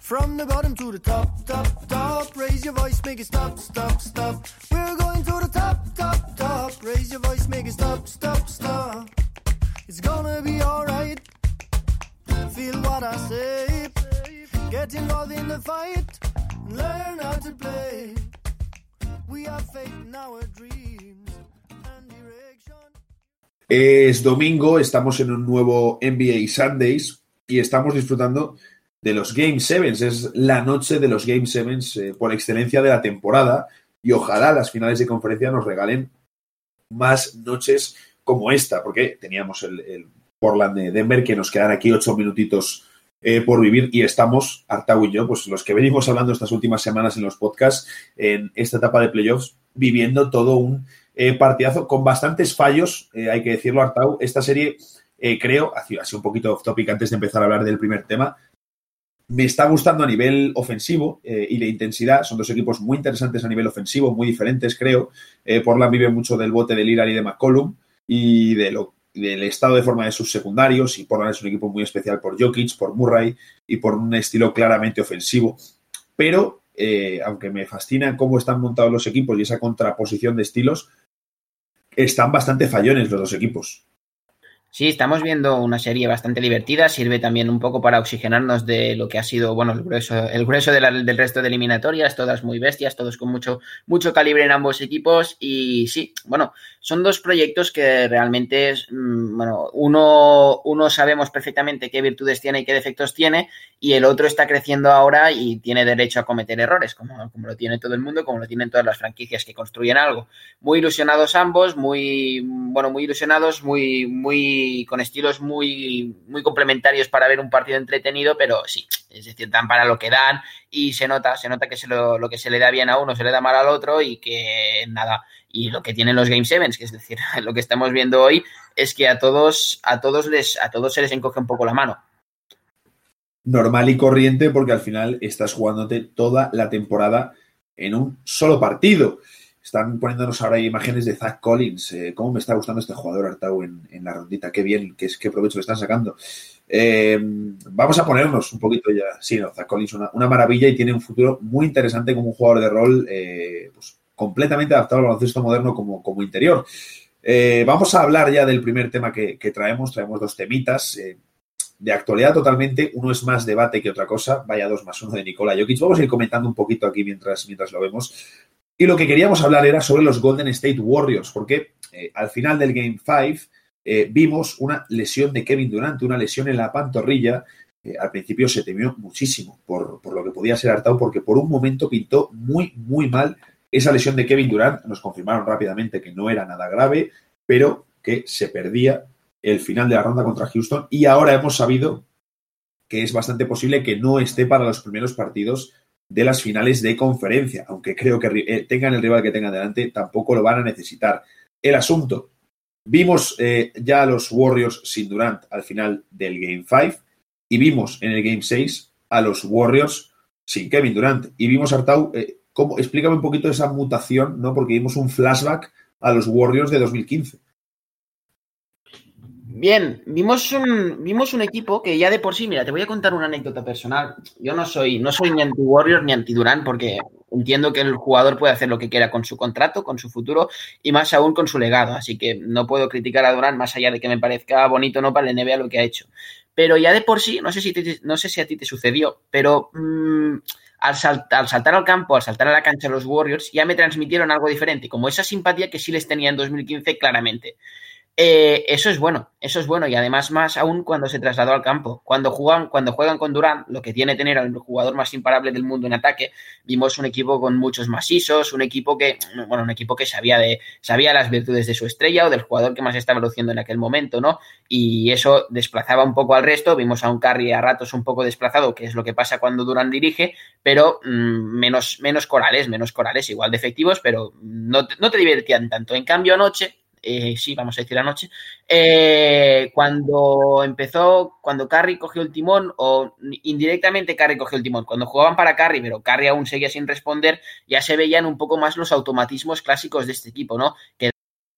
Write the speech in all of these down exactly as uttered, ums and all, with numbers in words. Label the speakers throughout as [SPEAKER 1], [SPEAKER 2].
[SPEAKER 1] From the bottom to the top, top, top. Raise your voice, make it stop, stop, stop. We're going to the top, top, top. Raise your voice, make it stop, stop, stop. It's gonna be alright. Feel what I say. Get involved in the fight. Learn how to play. We have faith in our dreams and direction.
[SPEAKER 2] Es domingo, estamos en un nuevo N B A Sundays y estamos disfrutando de los Game Sevens. Es la noche de los Game Sevens eh, por excelencia de la temporada y ojalá las finales de conferencia nos regalen más noches como esta, porque teníamos el, el Portland de Denver, que nos quedan aquí ocho minutitos eh, por vivir y estamos, Artau y yo, pues los que venimos hablando estas últimas semanas en los podcasts, en esta etapa de playoffs, viviendo todo un eh, partidazo con bastantes fallos, eh, hay que decirlo, Artau. Esta serie, eh, creo, así, así un poquito off topic antes de empezar a hablar del primer tema, me está gustando a nivel ofensivo eh, y de intensidad. Son dos equipos muy interesantes a nivel ofensivo, muy diferentes, creo. Eh, Portland vive mucho del bote de Lillard y de McCollum y de lo, del estado de forma de sus secundarios. Y Portland es un equipo muy especial por Jokic, por Murray y por un estilo claramente ofensivo. Pero, eh, aunque me fascina cómo están montados los equipos y esa contraposición de estilos, están bastante fallones los dos equipos.
[SPEAKER 3] Sí, estamos viendo una serie bastante divertida, sirve también un poco para oxigenarnos de lo que ha sido, bueno, el grueso, el grueso de la, del resto de eliminatorias, todas muy bestias, todos con mucho, mucho calibre en ambos equipos y sí, bueno, son dos proyectos que realmente, es, bueno, uno, uno sabemos perfectamente qué virtudes tiene y qué defectos tiene y el otro está creciendo ahora y tiene derecho a cometer errores, como, como lo tiene todo el mundo, como lo tienen todas las franquicias que construyen algo. Muy ilusionados ambos, muy, bueno, muy ilusionados, muy, muy con estilos muy, muy complementarios para ver un partido entretenido, pero sí, es decir, dan para lo que dan y se nota, se nota que se lo, lo que se le da bien a uno se le da mal al otro y que nada, y lo que tienen los Game Sevens, que es decir, lo que estamos viendo hoy es que a todos, a todos les, a todos se les encoge un poco la mano.
[SPEAKER 2] Normal y corriente, porque al final estás jugándote toda la temporada en un solo partido. Están poniéndonos ahora imágenes de Zach Collins. Eh, ¿Cómo me está gustando este jugador, Artau, en, en la rondita? Qué bien, qué, qué provecho le están sacando. Eh, vamos a ponernos un poquito ya. Sí, no, Zach Collins, una, una maravilla y tiene un futuro muy interesante como un jugador de rol eh, pues, completamente adaptado al baloncesto moderno como, como interior. Eh, vamos a hablar ya del primer tema que, que traemos. Traemos dos temitas eh, de actualidad totalmente. Uno es más debate que otra cosa. Vaya dos más uno de Nikola Jokic. Vamos a ir comentando un poquito aquí mientras, mientras lo vemos. Y lo que queríamos hablar era sobre los Golden State Warriors, porque eh, al final del Game cinco eh, vimos una lesión de Kevin Durant, una lesión en la pantorrilla. Eh, al principio se temió muchísimo por, por lo que podía ser Artau, porque por un momento pintó muy, muy mal esa lesión de Kevin Durant. Nos confirmaron rápidamente que no era nada grave, pero que se perdía el final de la ronda contra Houston. Y ahora hemos sabido que es bastante posible que no esté para los primeros partidos de las finales de conferencia, aunque creo que eh, tengan el rival que tengan delante, tampoco lo van a necesitar. El asunto, vimos eh, ya a los Warriors sin Durant al final del Game cinco y vimos en el Game seis a los Warriors sin Kevin Durant y vimos, Artau, eh, ¿cómo? Explícame un poquito esa mutación, ¿no? Porque vimos un flashback a los Warriors de dos mil quince.
[SPEAKER 3] Bien, vimos un, vimos un equipo que ya de por sí, mira, te voy a contar una anécdota personal. Yo no soy, no soy ni anti-Warriors ni anti-Durant porque entiendo que el jugador puede hacer lo que quiera con su contrato, con su futuro y más aún con su legado. Así que no puedo criticar a Durant más allá de que me parezca bonito no para la N B A lo que ha hecho. Pero ya de por sí, no sé si, te, no sé si a ti te sucedió, pero mmm, al, salt, al saltar al campo, al saltar a la cancha los Warriors, ya me transmitieron algo diferente, como esa simpatía que sí les tenía en dos mil quince claramente. Eh, eso es bueno, eso es bueno y además más aún cuando se trasladó al campo. Cuando juegan, cuando juegan con Durant, lo que tiene tener al jugador más imparable del mundo en ataque, vimos un equipo con muchos más isos, un equipo que, bueno, un equipo que sabía de, sabía las virtudes de su estrella o del jugador que más estaba luciendo en aquel momento, ¿no? Y eso desplazaba un poco al resto. Vimos a un Curry a ratos un poco desplazado, que es lo que pasa cuando Durant dirige, pero mmm, menos, menos corales, menos corales, igual de efectivos, pero no, no te divertían tanto. En cambio, anoche, Eh, sí, vamos a decir anoche, eh, cuando empezó, cuando Curry cogió el timón, o indirectamente Curry cogió el timón, cuando jugaban para Curry, pero Curry aún seguía sin responder, ya se veían un poco más los automatismos clásicos de este equipo, ¿no? Que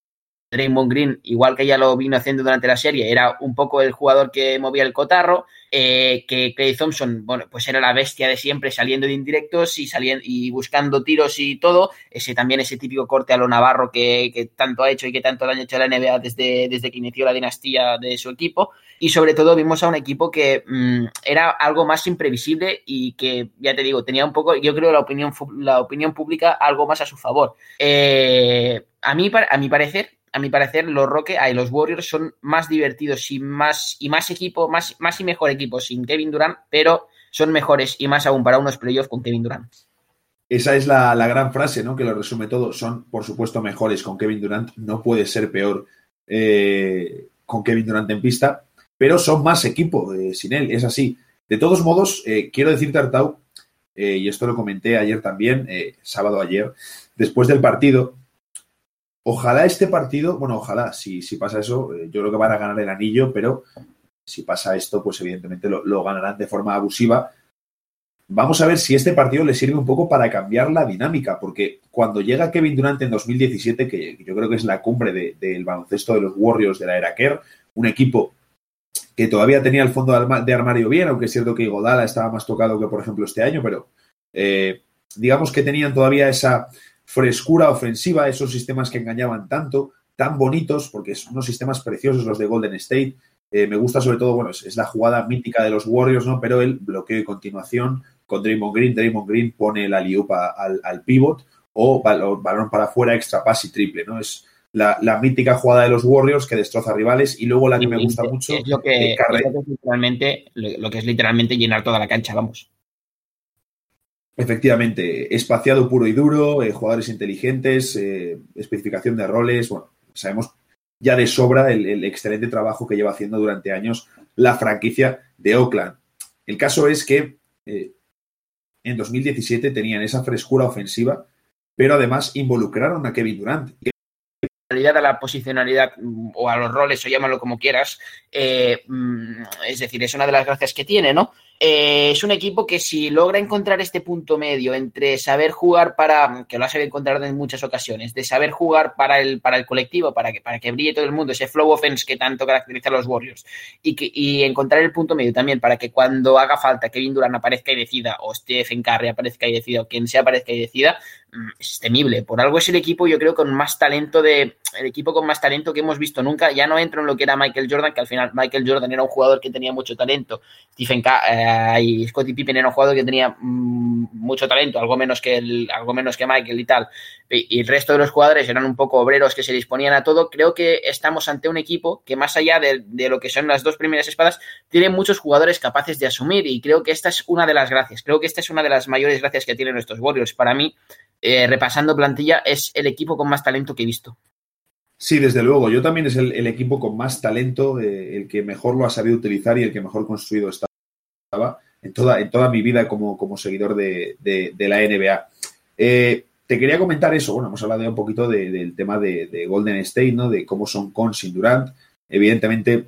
[SPEAKER 3] Draymond Green, igual que ya lo vino haciendo durante la serie, era un poco el jugador que movía el cotarro, eh, que Klay Thompson, bueno, pues era la bestia de siempre, saliendo de indirectos y saliendo y buscando tiros y todo, ese también ese típico corte a lo Navarro que, que tanto ha hecho y que tanto le han hecho a la N B A desde, desde que inició la dinastía de su equipo, y sobre todo vimos a un equipo que mmm, era algo más imprevisible y que, ya te digo, tenía un poco, yo creo, la opinión, la opinión pública algo más a su favor. Eh, a mí, a mi parecer, A mi parecer, los Rockets, ay, los Warriors son más divertidos y más, y más equipo, más, más y mejor equipo sin Kevin Durant, pero son mejores y más aún para unos playoffs con Kevin Durant.
[SPEAKER 2] Esa es la, la gran frase, ¿no? Que lo resume todo. Son, por supuesto, mejores con Kevin Durant. No puede ser peor eh, con Kevin Durant en pista, pero son más equipo eh, sin él. Es así. De todos modos, eh, quiero decirte, Artau, eh, y esto lo comenté ayer también, eh, sábado ayer, después del partido. Ojalá este partido, bueno, ojalá, si, si pasa eso, eh, yo creo que van a ganar el anillo, pero si pasa esto, pues evidentemente lo, lo ganarán de forma abusiva. Vamos a ver si este partido le sirve un poco para cambiar la dinámica, porque cuando llega Kevin Durant en dos mil diecisiete, que yo creo que es la cumbre de, del baloncesto de los Warriors de la era Kerr, un equipo que todavía tenía el fondo de armario bien, aunque es cierto que Iguodala estaba más tocado que, por ejemplo, este año, pero eh, digamos que tenían todavía esa frescura ofensiva, esos sistemas que engañaban tanto, tan bonitos, porque son unos sistemas preciosos los de Golden State. Eh, me gusta sobre todo, bueno, es, es la jugada mítica de los Warriors, ¿no? Pero el bloqueo y continuación con Draymond Green. Draymond Green pone el alley-oop al, al pivot o bal, balón para afuera, extra pass y triple, ¿no? Es la, la mítica jugada de los Warriors que destroza rivales, y luego la que me gusta mucho
[SPEAKER 3] es lo que, es lo que es literalmente lo que es literalmente llenar toda la cancha, vamos.
[SPEAKER 2] Efectivamente, espaciado puro y duro, eh, jugadores inteligentes, eh, especificación de roles. Bueno, sabemos ya de sobra el, el excelente trabajo que lleva haciendo durante años la franquicia de Oakland. El caso es que eh, en dos mil diecisiete tenían esa frescura ofensiva, pero además involucraron a Kevin Durant.
[SPEAKER 3] A la posicionalidad o a los roles, o llámalo como quieras, eh, es decir, es una de las gracias que tiene, ¿no? Eh, es un equipo que si logra encontrar este punto medio entre saber jugar para, que lo ha sabido encontrar en muchas ocasiones, de saber jugar para el, para el colectivo, para que, para que brille todo el mundo, ese flow offense que tanto caracteriza a los Warriors, y, que, y encontrar el punto medio también para que cuando haga falta Kevin Durant aparezca y decida, o Stephen Curry aparezca y decida, o quien sea aparezca y decida, es temible. Por algo es el equipo, yo creo, con más talento de el equipo con más talento que hemos visto nunca. Ya no entro en lo que era Michael Jordan, que al final Michael Jordan era un jugador que tenía mucho talento. Stephen K eh, y Scottie Pippen era un jugador que tenía mmm, mucho talento, algo menos que el, algo menos que Michael y tal. Y, y el resto de los jugadores eran un poco obreros que se disponían a todo. Creo que estamos ante un equipo que, más allá de, de lo que son las dos primeras espadas, tiene muchos jugadores capaces de asumir, y creo que esta es una de las gracias. Creo que esta es una de las mayores gracias que tienen nuestros Warriors. Para mí, eh, repasando plantilla, es el equipo con más talento que he visto.
[SPEAKER 2] Sí, desde luego. Yo también es el, el equipo con más talento, eh, el que mejor lo ha sabido utilizar y el que mejor construido estaba en toda, en toda mi vida como, como seguidor de, de, de la N B A. Eh, te quería comentar eso. Bueno, hemos hablado ya un poquito de, del tema de, de Golden State, ¿no? De cómo son con sin Durant. Evidentemente,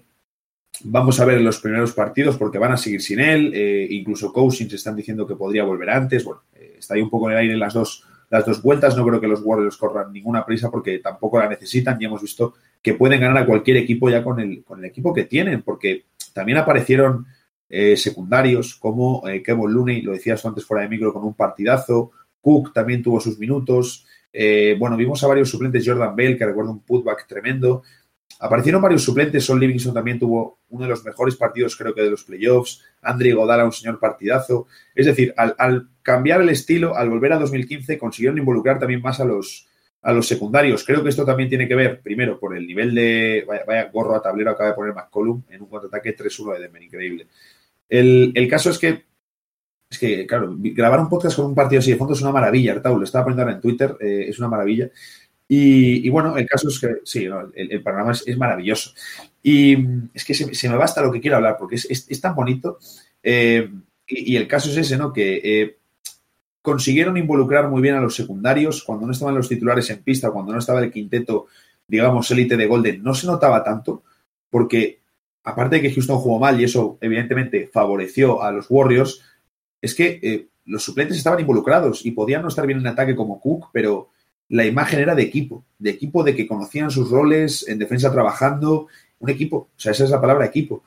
[SPEAKER 2] vamos a ver en los primeros partidos porque van a seguir sin él. Eh, incluso Cousins están diciendo que podría volver antes. Bueno, eh, está ahí un poco en el aire las dos las dos vueltas. No creo que los Warriors corran ninguna prisa porque tampoco la necesitan, y hemos visto que pueden ganar a cualquier equipo ya con el, con el equipo que tienen, porque también aparecieron eh, secundarios como eh, Kevon Looney, lo decías antes fuera de micro, con un partidazo. Cook también tuvo sus minutos. Eh, bueno, vimos a varios suplentes. Jordan Bell, que recuerda un putback tremendo. Aparecieron varios suplentes. Son Livingston también tuvo uno de los mejores partidos, creo que de los playoffs. Andre Iguodala, un señor partidazo. Es decir, al, al cambiar el estilo, al volver a dos mil quince, consiguieron involucrar también más a los, a los secundarios. Creo que esto también tiene que ver, primero, por el nivel de... Vaya, vaya gorro a tablero acaba de poner McCollum en un contraataque tres uno de Denver. Increíble. El, el caso es que, es que, claro, grabar un podcast con un partido así de fondo es una maravilla, Artau. Lo estaba poniendo ahora en Twitter, eh, es una maravilla. Y, y bueno, el caso es que sí, ¿no? el, el panorama es, es maravilloso. Y es que se, se me basta lo que quiero hablar porque es, es, es tan bonito. Eh, y, y el caso es ese, ¿no? Que eh, consiguieron involucrar muy bien a los secundarios. Cuando no estaban los titulares en pista, cuando no estaba el quinteto, digamos, élite de Golden, no se notaba tanto porque, aparte de que Houston jugó mal y eso evidentemente favoreció a los Warriors, es que eh, los suplentes estaban involucrados y podían no estar bien en ataque como Cook, pero la imagen era de equipo, de equipo de que conocían sus roles, en defensa trabajando, un equipo, o sea, esa es la palabra equipo.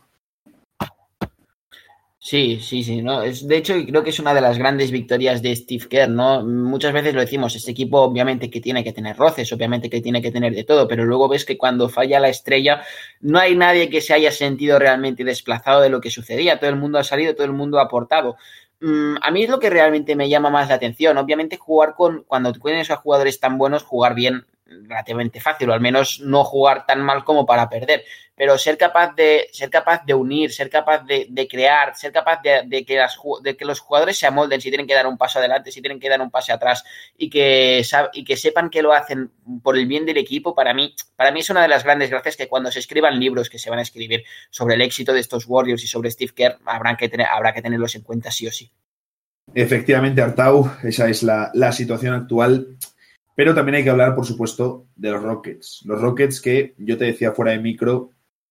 [SPEAKER 3] Sí, sí, sí, ¿no? Es, de hecho, creo que es una de las grandes victorias de Steve Kerr, ¿no? Muchas veces lo decimos, este equipo obviamente que tiene que tener roces, obviamente que tiene que tener de todo, pero luego ves que cuando falla la estrella no hay nadie que se haya sentido realmente desplazado de lo que sucedía, todo el mundo ha salido, todo el mundo ha aportado. Mm, a mí es lo que realmente me llama más la atención, obviamente jugar con, cuando tienes a jugadores tan buenos, jugar bien relativamente fácil, o al menos no jugar tan mal como para perder, pero ser capaz de ser capaz de unir, ser capaz de, de crear, ser capaz de, de, que las, de que los jugadores se amolden, si tienen que dar un paso adelante, si tienen que dar un pase atrás y que, y que sepan que lo hacen por el bien del equipo, para mí, para mí es una de las grandes gracias que cuando se escriban libros que se van a escribir sobre el éxito de estos Warriors y sobre Steve Kerr, habrán que tener, habrá que tenerlos en cuenta sí o sí.
[SPEAKER 2] Efectivamente, Artau, esa es la, la situación actual. Pero también hay que hablar, por supuesto, de los Rockets. Los Rockets que yo te decía fuera de micro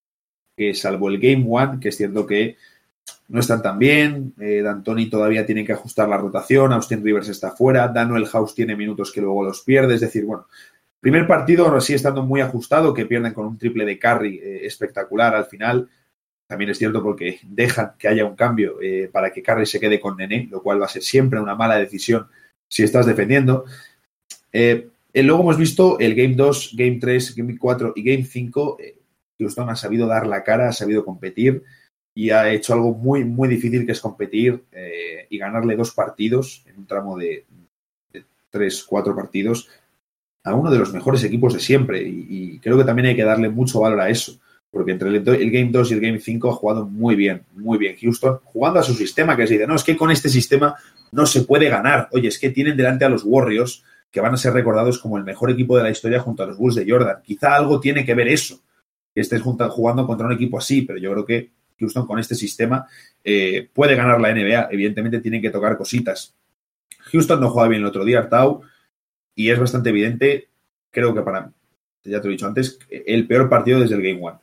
[SPEAKER 2] que salvo el Game One, que es cierto que no están tan bien, eh, D'Antoni todavía tiene que ajustar la rotación, Austin Rivers está fuera, Danuel House tiene minutos que luego los pierde, es decir, bueno, primer partido ahora sí estando muy ajustado, que pierden con un triple de Curry eh, espectacular al final. También es cierto porque dejan que haya un cambio eh, para que Curry se quede con Nene, lo cual va a ser siempre una mala decisión si estás defendiendo. Eh, luego hemos visto el Game dos, Game tres, Game cuatro y Game cinco. Eh, Houston ha sabido dar la cara, ha sabido competir y ha hecho algo muy, muy difícil, que es competir eh, y ganarle dos partidos en un tramo de, de tres, cuatro partidos a uno de los mejores equipos de siempre. Y, y creo que también hay que darle mucho valor a eso, porque entre el, el Game dos y el Game cinco ha jugado muy bien, muy bien Houston, jugando a su sistema, que se dice, no, es que con este sistema no se puede ganar. Oye, es que tienen delante a los Warriors, que van a ser recordados como el mejor equipo de la historia junto a los Bulls de Jordan. Quizá algo tiene que ver eso, que estés jugando contra un equipo así, pero yo creo que Houston con este sistema eh, puede ganar la N B A. Evidentemente tienen que tocar cositas. Houston no juega bien el otro día, Artau, y es bastante evidente, creo que para, ya te lo he dicho antes, el peor partido desde el Game One.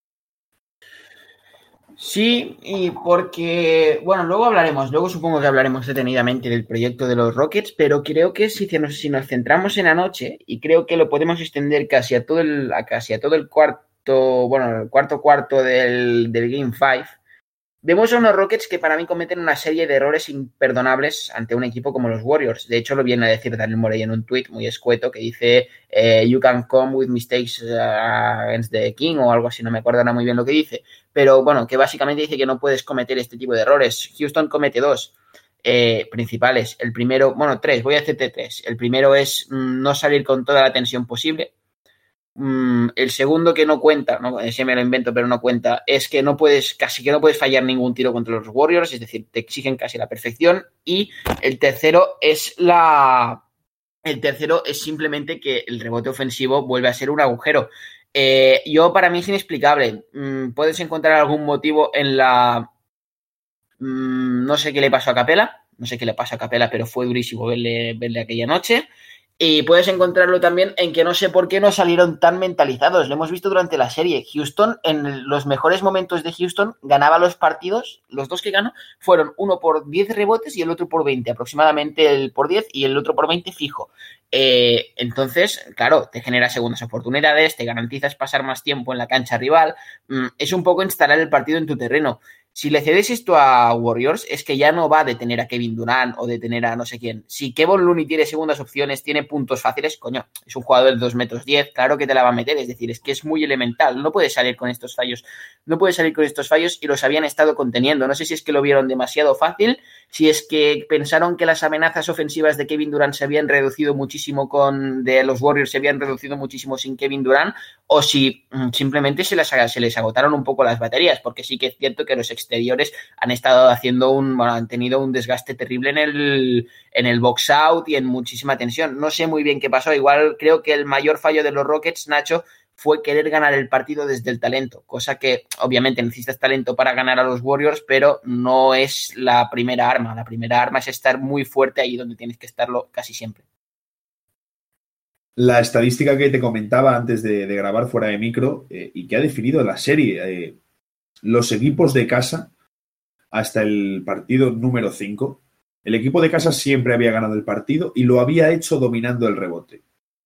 [SPEAKER 3] Sí, y porque, bueno, luego hablaremos, luego supongo que hablaremos detenidamente del proyecto de los Rockets, pero creo que si nos, si nos centramos en anoche, y creo que lo podemos extender casi a todo el, a casi a todo el cuarto, bueno, el cuarto cuarto del, del Game cinco, vemos a unos Rockets que para mí cometen una serie de errores imperdonables ante un equipo como los Warriors. De hecho, lo viene a decir Daniel Morey en un tuit muy escueto que dice eh, you can come with mistakes against the king o algo así, no me acuerdo ahora muy bien lo que dice. Pero bueno, que básicamente dice que no puedes cometer este tipo de errores. Houston comete dos eh, principales. El primero, bueno, tres, voy a hacerte tres. El primero es mm, no salir con toda la tensión posible. Mm, el segundo que no cuenta, ¿no? Ese me lo invento pero no cuenta, es que no puedes, casi que no puedes fallar ningún tiro contra los Warriors, es decir, te exigen casi la perfección. Y el tercero es la el tercero es simplemente que el rebote ofensivo vuelve a ser un agujero. Eh, yo para mí es inexplicable. Mm, puedes encontrar algún motivo en la mm, no sé qué le pasó a Capela, no sé qué le pasó a Capela, pero fue durísimo verle, verle aquella noche. Y puedes encontrarlo también en que no sé por qué no salieron tan mentalizados. Lo hemos visto durante la serie. Houston, en los mejores momentos de Houston, ganaba los partidos. Los dos que ganó fueron uno por diez rebotes y el otro por veinte. Aproximadamente el por diez y el otro por veinte fijo. Eh, entonces, claro, te genera segundas oportunidades, te garantizas pasar más tiempo en la cancha rival. Mm, es un poco instalar el partido en tu terreno. Si le cedes esto a Warriors, es que ya no va a detener a Kevin Durant o detener a no sé quién. Si Kevon Looney tiene segundas opciones, tiene puntos fáciles, coño, es un jugador de dos metros diez, claro que te la va a meter, es decir, es que es muy elemental, no puede salir con estos fallos, no puede salir con estos fallos y los habían estado conteniendo. No sé si es que lo vieron demasiado fácil, si es que pensaron que las amenazas ofensivas de Kevin Durant se habían reducido muchísimo con, de los Warriors se habían reducido muchísimo sin Kevin Durant, o si mmm, simplemente se, las, se les agotaron un poco las baterías, porque sí que es cierto que los exteriores han estado haciendo un, bueno, han tenido un desgaste terrible en el, en el box out y en muchísima tensión. No sé muy bien qué pasó. Igual creo que el mayor fallo de los Rockets, Nacho, fue querer ganar el partido desde el talento, cosa que obviamente necesitas talento para ganar a los Warriors, pero no es la primera arma. La primera arma es estar muy fuerte ahí donde tienes que estarlo casi siempre.
[SPEAKER 2] La estadística que te comentaba antes de, de grabar fuera de micro eh, y que ha definido la serie, eh, los equipos de casa hasta el partido número cinco, el equipo de casa siempre había ganado el partido y lo había hecho dominando el rebote.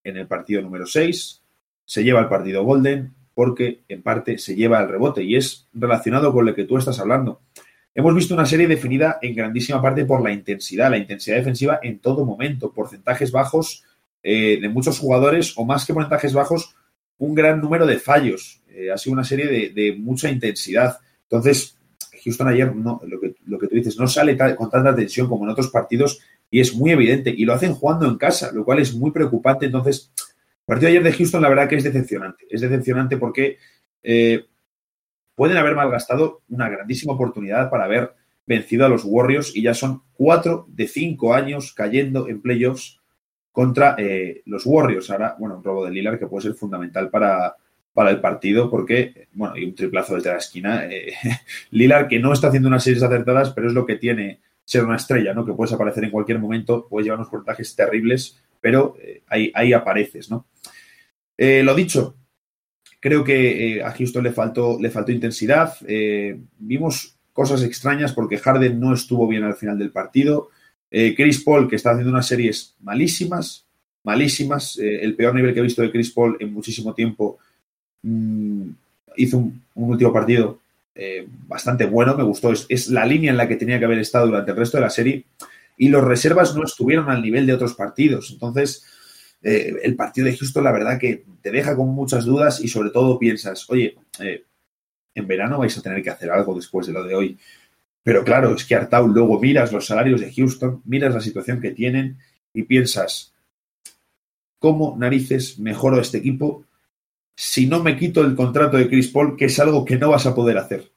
[SPEAKER 2] en el partido número seis, se lleva el partido Golden porque en parte se lleva el rebote y es relacionado con lo que tú estás hablando. Hemos visto una serie definida en grandísima parte por la intensidad, la intensidad defensiva en todo momento, porcentajes bajos eh, de muchos jugadores o más que porcentajes bajos, un gran número de fallos. Eh, ha sido una serie de, de mucha intensidad. Entonces, Houston ayer, no, lo, que, lo que tú dices, no sale tal, con tanta tensión como en otros partidos y es muy evidente. Y lo hacen jugando en casa, lo cual es muy preocupante. Entonces, el partido de ayer de Houston, la verdad que es decepcionante. Es decepcionante porque eh, pueden haber malgastado una grandísima oportunidad para haber vencido a los Warriors y ya son cuatro de cinco años cayendo en playoffs contra eh, los Warriors. Ahora, bueno, un robo de Lillard que puede ser fundamental para, para el partido porque, bueno, y un triplazo desde la esquina. Eh, Lillard que no está haciendo unas series acertadas, pero es lo que tiene ser una estrella, ¿no? Que puedes aparecer en cualquier momento, puedes llevar unos porcentajes terribles, pero eh, ahí, ahí apareces, ¿no? Eh, lo dicho, creo que eh, a Houston le faltó, le faltó intensidad. Eh, vimos cosas extrañas porque Harden no estuvo bien al final del partido. Eh, Chris Paul, que está haciendo unas series malísimas, malísimas. Eh, el peor nivel que he visto de Chris Paul en muchísimo tiempo. Mm, hizo un, un último partido eh, bastante bueno, me gustó. Es, es la línea en la que tenía que haber estado durante el resto de la serie. Y los reservas no estuvieron al nivel de otros partidos. Entonces, eh, el partido de Houston, la verdad que te deja con muchas dudas y sobre todo piensas, oye, eh, en verano vais a tener que hacer algo después de lo de hoy. Pero claro, es que Artau, luego miras los salarios de Houston, miras la situación que tienen y piensas, ¿cómo narices mejoro este equipo si no me quito el contrato de Chris Paul, que es algo que no vas a poder hacer?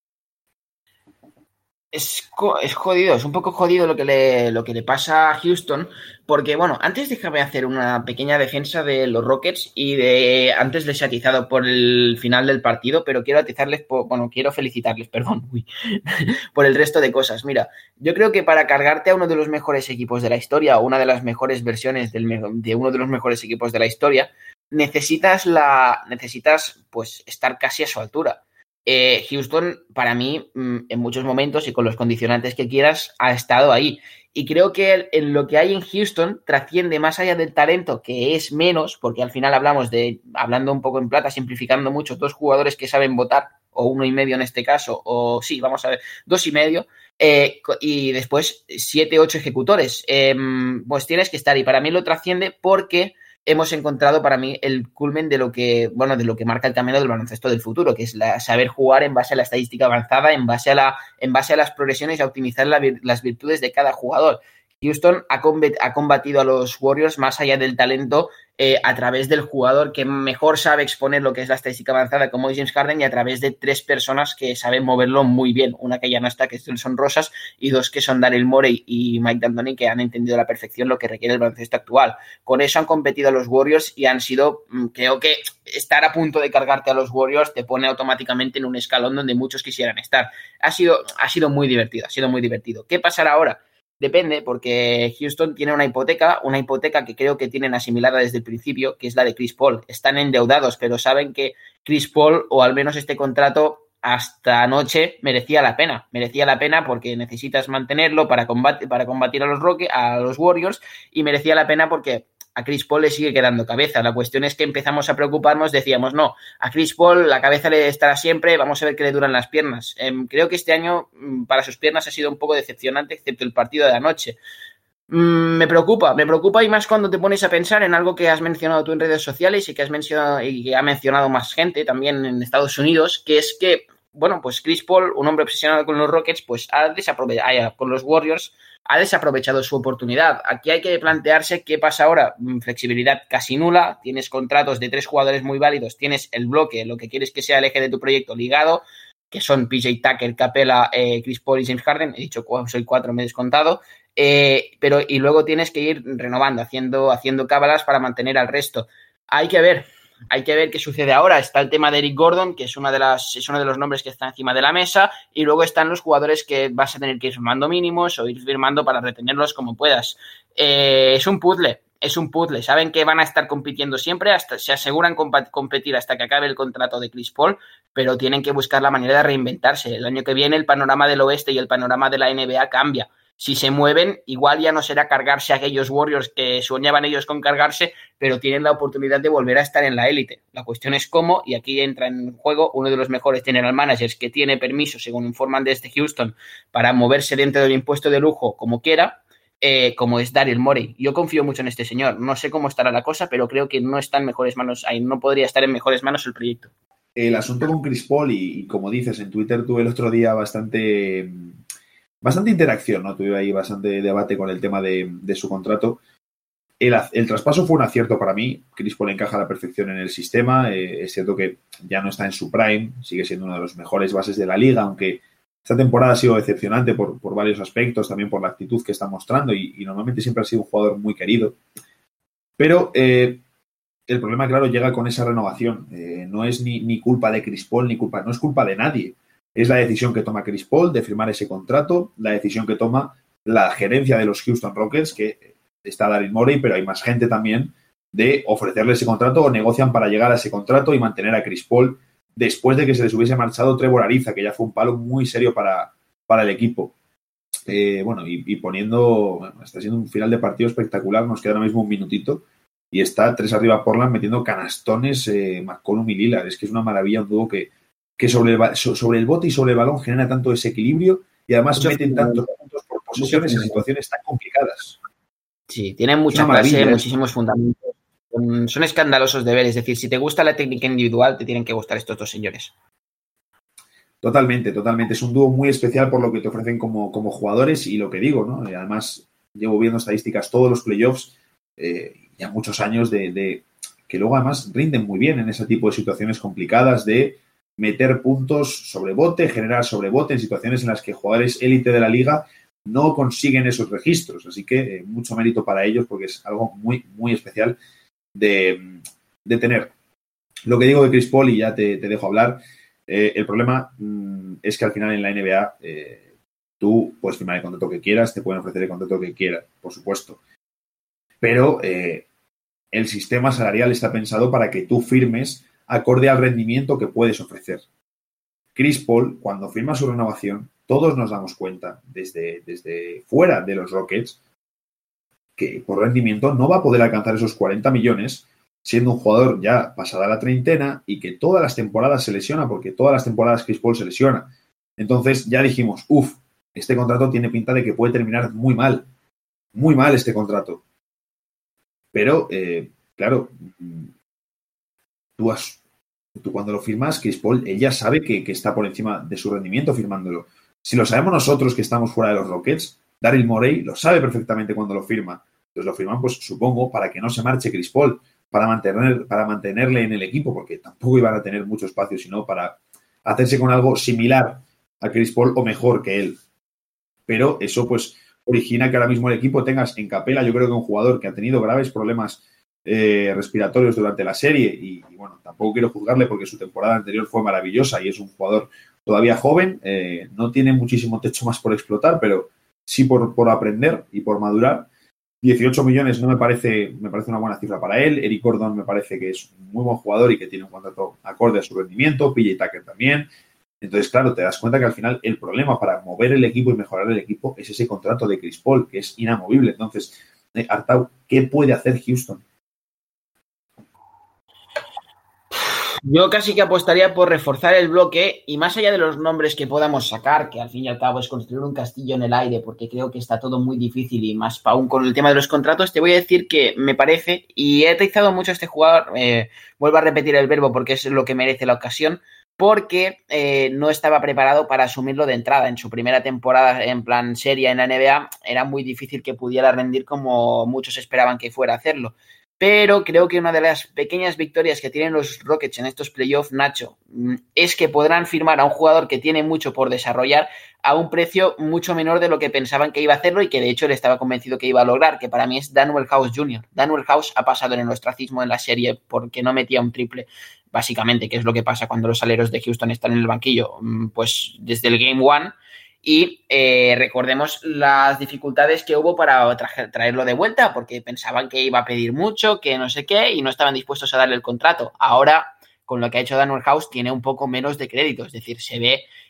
[SPEAKER 3] Es, es jodido, es un poco jodido lo que, le, lo que le pasa a Houston, porque, bueno, antes déjame hacer una pequeña defensa de los Rockets y de antes les he atizado por el final del partido, pero quiero atizarles, por, bueno, quiero felicitarles, perdón, uy, por el resto de cosas. Mira, yo creo que para cargarte a uno de los mejores equipos de la historia o una de las mejores versiones del, de uno de los mejores equipos de la historia, necesitas, la, necesitas pues, estar casi a su altura. Eh, Houston, para mí, en muchos momentos y con los condicionantes que quieras, ha estado ahí. Y creo que en lo que hay en Houston trasciende más allá del talento, que es menos, porque al final hablamos de, hablando un poco en plata, simplificando mucho, dos jugadores que saben votar, o uno y medio en este caso, o sí, vamos a ver, dos y medio, eh, y después siete, ocho ejecutores. Eh, pues tienes que estar, y para mí lo trasciende porque hemos encontrado para mí el culmen de lo que, bueno, de lo que marca el camino del baloncesto del futuro, que es la, saber jugar en base a la estadística avanzada, en base a la, en base a las progresiones y a optimizar la, las virtudes de cada jugador. Houston ha, combat, ha combatido a los Warriors más allá del talento eh, a través del jugador que mejor sabe exponer lo que es la estadística avanzada, como es James Harden, y a través de tres personas que saben moverlo muy bien. Una que ya no está, que son Rosas, y dos que son Daryl Morey y Mike D'Antoni, que han entendido a la perfección lo que requiere el baloncesto actual. Con eso han competido a los Warriors y han sido, creo que estar a punto de cargarte a los Warriors te pone automáticamente en un escalón donde muchos quisieran estar. Ha sido, ha sido muy divertido, ha sido muy divertido. ¿Qué pasará ahora? Depende, porque Houston tiene una hipoteca, una hipoteca que creo que tienen asimilada desde el principio, que es la de Chris Paul. Están endeudados, pero saben que Chris Paul, o al menos este contrato, hasta anoche merecía la pena. Merecía la pena porque necesitas mantenerlo para combatir, para combatir a los Rockets, a los Warriors, y merecía la pena porque a Chris Paul le sigue quedando cabeza. La cuestión es que empezamos a preocuparnos, decíamos, no, a Chris Paul la cabeza le estará siempre, vamos a ver qué le duran las piernas. Eh, creo que este año para sus piernas ha sido un poco decepcionante, excepto el partido de anoche. Mm, me preocupa, me preocupa y más cuando te pones a pensar en algo que has mencionado tú en redes sociales y que has mencionado y que ha mencionado más gente también en Estados Unidos, que es que, bueno, pues Chris Paul, un hombre obsesionado con los Rockets, pues ha desaprovechado, con los Warriors, ha desaprovechado su oportunidad. Aquí hay que plantearse qué pasa ahora. Flexibilidad casi nula, tienes contratos de tres jugadores muy válidos, tienes el bloque, lo que quieres que sea el eje de tu proyecto ligado, que son P J Tucker, Capela, eh, Chris Paul y James Harden. He dicho soy cuatro, me he descontado. Eh, pero y luego tienes que ir renovando, haciendo, haciendo cábalas para mantener al resto. Hay que ver. Hay que ver qué sucede ahora. Está el tema de Eric Gordon, que es, una de las, es uno de los nombres que está encima de la mesa, y luego están los jugadores que vas a tener que ir firmando mínimos o ir firmando para retenerlos como puedas. Eh, es un puzzle, es un puzzle. Saben que van a estar compitiendo siempre, hasta se aseguran comp- competir hasta que acabe el contrato de Chris Paul, pero tienen que buscar la manera de reinventarse. El año que viene el panorama del oeste y el panorama de la N B A cambia. si se mueven, igual ya no será cargarse a aquellos Warriors que soñaban ellos con cargarse, pero tienen la oportunidad de volver a estar en la élite. La cuestión es cómo, y aquí entra en juego uno de los mejores general managers que tiene permiso, según informan desde Houston, para moverse dentro del impuesto de lujo como quiera, eh, como es Daryl Morey. Yo confío mucho en este señor. No sé cómo estará la cosa, pero creo que no está en mejores manos, ahí no podría estar en mejores manos el proyecto.
[SPEAKER 2] El asunto con Chris Paul, y, y como dices, en Twitter tuve el otro día bastante... Bastante interacción, ¿no? Tuve ahí bastante debate con el tema de, de su contrato. El, el traspaso fue un acierto para mí. Chris Paul encaja a la perfección en el sistema. Eh, es cierto que ya no está en su prime. Sigue siendo uno de los mejores bases de la liga, aunque esta temporada ha sido decepcionante por, por varios aspectos, también por la actitud que está mostrando y, y normalmente siempre ha sido un jugador muy querido. Pero eh, el problema, claro, llega con esa renovación. Eh, no es ni, ni culpa de Chris Paul, ni culpa, no es culpa de nadie. Es la decisión que toma Chris Paul de firmar ese contrato, la decisión que toma la gerencia de los Houston Rockets, que está Daryl Morey, pero hay más gente también, de ofrecerle ese contrato o negocian para llegar a ese contrato y mantener a Chris Paul después de que se les hubiese marchado Trevor Ariza, que ya fue un palo muy serio para, para el equipo. Eh, bueno, y, y poniendo... Bueno, está siendo un final de partido espectacular, nos queda ahora mismo un minutito y está tres arriba Portland metiendo canastones eh, McCollum y Lillard. Es que es una maravilla, un dúo que que sobre el, sobre el bote y sobre el balón genera tanto desequilibrio y además Mucho meten tantos puntos por posesiones en situaciones tan complicadas.
[SPEAKER 3] Sí, tienen mucha clase, muchísimos fundamentos. Son escandalosos de ver, es decir, si te gusta la técnica individual, te tienen que gustar estos dos señores.
[SPEAKER 2] Totalmente, totalmente. Es un dúo muy especial por lo que te ofrecen como, como jugadores y lo que digo, ¿no? Y además, llevo viendo estadísticas todos los playoffs, eh, ya muchos años de, de que luego además rinden muy bien en ese tipo de situaciones complicadas de meter puntos sobre bote, generar sobre bote en situaciones en las que jugadores élite de la liga no consiguen esos registros. Así que eh, mucho mérito para ellos porque es algo muy, muy especial de, de tener. Lo que digo de Chris Paul, y ya te, te dejo hablar, eh, el problema mmm, es que al final en la N B A eh, tú puedes firmar el contrato que quieras, te pueden ofrecer el contrato que quieras, por supuesto. Pero eh, el sistema salarial está pensado para que tú firmes acorde al rendimiento que puedes ofrecer. Chris Paul, cuando firma su renovación, todos nos damos cuenta, desde, desde fuera de los Rockets, que por rendimiento no va a poder alcanzar esos cuarenta millones, siendo un jugador ya pasada la treintena y que todas las temporadas se lesiona, porque todas las temporadas Chris Paul se lesiona. Entonces ya dijimos, uff, este contrato tiene pinta de que puede terminar muy mal, muy mal este contrato. Pero, eh, claro, tú has Tú cuando lo firmas, Chris Paul, él ya sabe que, que está por encima de su rendimiento firmándolo. Si lo sabemos nosotros que estamos fuera de los Rockets, Daryl Morey lo sabe perfectamente cuando lo firma. Entonces lo firman, pues supongo, para que no se marche Chris Paul, para, mantener, para mantenerle en el equipo, porque tampoco iban a tener mucho espacio, sino para hacerse con algo similar a Chris Paul o mejor que él. Pero eso pues origina que ahora mismo el equipo tengas en Capela, yo creo que un jugador que ha tenido graves problemas Eh, respiratorios durante la serie y, y bueno, tampoco quiero juzgarle porque su temporada anterior fue maravillosa y es un jugador todavía joven, eh, no tiene muchísimo techo más por explotar, pero sí por, por aprender y por madurar. dieciocho millones no me parece, me parece una buena cifra para él. Eric Gordon me parece que es un muy buen jugador y que tiene un contrato acorde a su rendimiento, P J Tucker también. Entonces, claro, te das cuenta que al final el problema para mover el equipo y mejorar el equipo es ese contrato de Chris Paul, que es inamovible. Entonces, eh, Artau, ¿qué puede hacer Houston?
[SPEAKER 3] Yo casi que apostaría por reforzar el bloque y más allá de los nombres que podamos sacar, que al fin y al cabo es construir un castillo en el aire, porque creo que está todo muy difícil y más aún con el tema de los contratos, te voy a decir que me parece, y he utilizado mucho a este jugador, eh, vuelvo a repetir el verbo porque es lo que merece la ocasión, porque eh, no estaba preparado para asumirlo de entrada. En su primera temporada en plan seria en la N B A era muy difícil que pudiera rendir como muchos esperaban que fuera a hacerlo. Pero creo que una de las pequeñas victorias que tienen los Rockets en estos playoffs, Nacho, es que podrán firmar a un jugador que tiene mucho por desarrollar a un precio mucho menor de lo que pensaban que iba a hacerlo y que de hecho él estaba convencido que iba a lograr, que para mí es Danuel House junior Danuel House ha pasado en el ostracismo en la serie porque no metía un triple, básicamente, que es lo que pasa cuando los aleros de Houston están en el banquillo, pues desde el Game One. Y eh, recordemos las dificultades que hubo para tra- traerlo de vuelta, porque pensaban que iba a pedir mucho, que no sé qué, y no estaban dispuestos a darle el contrato. Ahora, con lo que ha hecho Danuel House, tiene un poco menos de crédito, es decir, se ve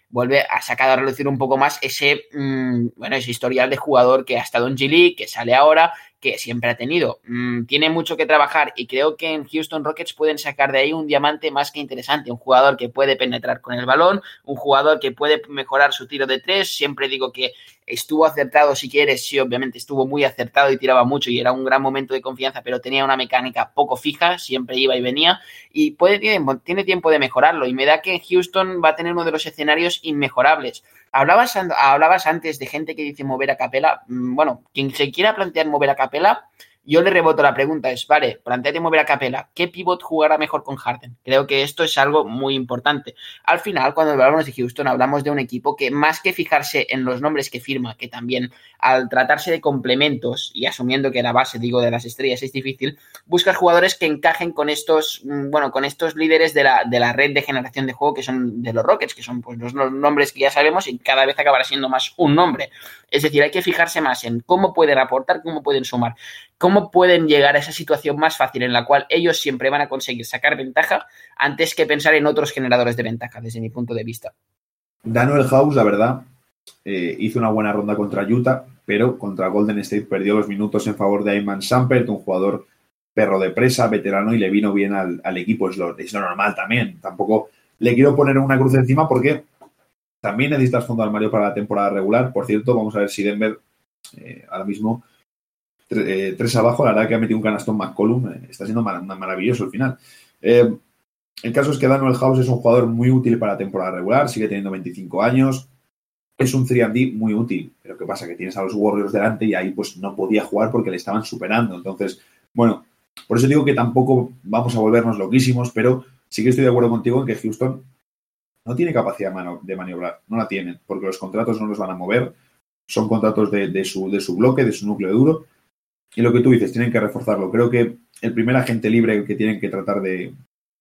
[SPEAKER 3] vuelve a sacar a relucir un poco más ese, mmm, bueno, ese historial de jugador que ha estado en G League, que sale ahora, que siempre ha tenido. Mm, tiene mucho que trabajar y creo que en Houston Rockets pueden sacar de ahí un diamante más que interesante, un jugador que puede penetrar con el balón, un jugador que puede mejorar su tiro de tres. Siempre digo que estuvo acertado, si quieres, sí, obviamente estuvo muy acertado y tiraba mucho y era un gran momento de confianza, pero tenía una mecánica poco fija, siempre iba y venía y puede, tiene, tiene tiempo de mejorarlo y me da que en Houston va a tener uno de los escenarios inmejorables. Hablabas, hablabas antes de gente que dice mover a Capela. Bueno, quien se quiera plantear mover a Capela, yo le reboto la pregunta, es, vale, planteate mover a Capela, ¿qué pivot jugará mejor con Harden? Creo que esto es algo muy importante. Al final, cuando hablamos de Houston, hablamos de un equipo que más que fijarse en los nombres que firma, que también al tratarse de complementos y asumiendo que la base, digo, de las estrellas es difícil, busca jugadores que encajen con estos, bueno, con estos líderes de la, de la red de generación de juego que son de los Rockets, que son pues los nombres que ya sabemos y cada vez acabará siendo más un nombre. Es decir, hay que fijarse más en cómo pueden aportar, cómo pueden sumar, cómo pueden llegar a esa situación más fácil en la cual ellos siempre van a conseguir sacar ventaja antes que pensar en otros generadores de ventaja, desde mi punto de vista.
[SPEAKER 2] Danuel House, la verdad, eh, hizo una buena ronda contra Utah, pero contra Golden State perdió los minutos en favor de Ayman Shumpert, un jugador perro de presa, veterano, y le vino bien al, al equipo. Es lo, es lo normal también. Tampoco le quiero poner una cruz encima porque también necesitas fondo armario para la temporada regular. Por cierto, vamos a ver si Denver eh, ahora mismo eh, tres abajo, la verdad que ha metido un canastón McCollum, eh, está siendo mar- maravilloso el final. Eh, el caso es que Danuel House es un jugador muy útil para la temporada regular, sigue teniendo veinticinco años, es un tres and D muy útil, pero ¿qué pasa? Que tienes a los Warriors delante y ahí pues no podía jugar porque le estaban superando. Entonces, bueno, por eso digo que tampoco vamos a volvernos loquísimos, pero sí que estoy de acuerdo contigo en que Houston no tiene capacidad de maniobrar, no la tienen, porque los contratos no los van a mover, son contratos de, de, su, de su bloque, de su núcleo duro, y lo que tú dices, tienen que reforzarlo. Creo que el primer agente libre que tienen que tratar de,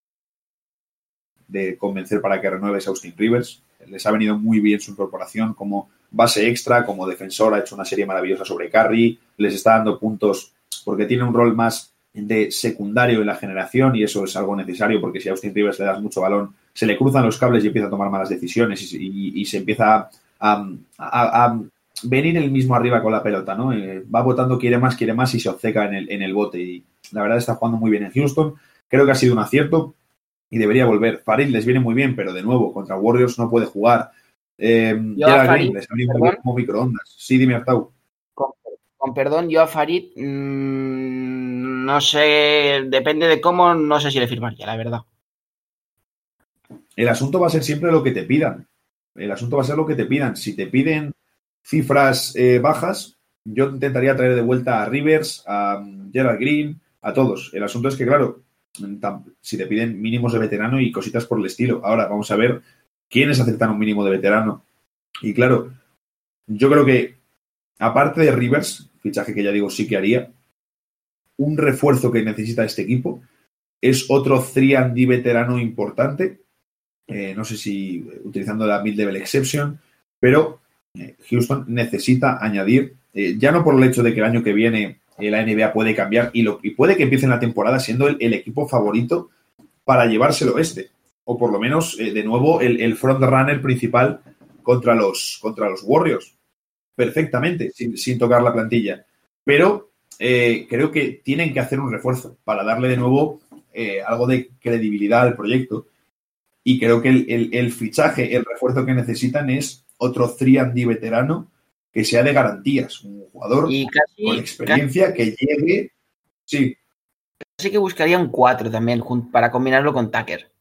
[SPEAKER 2] de convencer para que renueve es Austin Rivers. Les ha venido muy bien su incorporación como base extra, como defensor, ha hecho una serie maravillosa sobre Curry, les está dando puntos porque tiene un rol más de secundario en la generación y eso es algo necesario porque si a Austin Rivers le das mucho balón, se le cruzan los cables y empieza a tomar malas decisiones y, y, y se empieza a, a, a, a venir él mismo arriba con la pelota, ¿no? Eh, va votando, quiere más, quiere más y se obceca en el, en el bote y la verdad está jugando muy bien en Houston. Creo que ha sido un acierto y debería volver. Farid les viene muy bien, pero de nuevo, contra Warriors no puede jugar. Eh, Gerald Green les ha venido muy bien como microondas. Sí, dime, Artau.
[SPEAKER 3] Con, con perdón, yo a Farid mmm, no sé, depende de cómo, no sé si le firmaría, la verdad.
[SPEAKER 2] El asunto va a ser siempre lo que te pidan. El asunto va a ser lo que te pidan. Si te piden cifras eh, bajas, yo intentaría traer de vuelta a Rivers, a Gerald Green, a todos. El asunto es que, claro, si te piden mínimos de veterano y cositas por el estilo. Ahora vamos a ver quiénes aceptan un mínimo de veterano. Y claro, yo creo que, aparte de Rivers, fichaje que ya digo sí que haría, un refuerzo que necesita este equipo es otro tres and D veterano importante. Eh, no sé si utilizando la mid-level exception, pero eh, Houston necesita añadir, eh, ya no por el hecho de que el año que viene eh, la N B A puede cambiar y, lo, y puede que empiece la temporada siendo el, el equipo favorito para llevárselo este, o por lo menos eh, de nuevo el, el frontrunner principal contra los, contra los Warriors, perfectamente, sin, sin tocar la plantilla. Pero eh, creo que tienen que hacer un refuerzo para darle de nuevo eh, algo de credibilidad al proyecto. Y creo que el, el, el fichaje, el refuerzo que necesitan es otro tres and D veterano que sea de garantías. Un jugador
[SPEAKER 3] y casi,
[SPEAKER 2] con experiencia
[SPEAKER 3] casi,
[SPEAKER 2] que llegue. Sí.
[SPEAKER 3] Casi que buscaría un cuatro también para combinarlo con Tucker.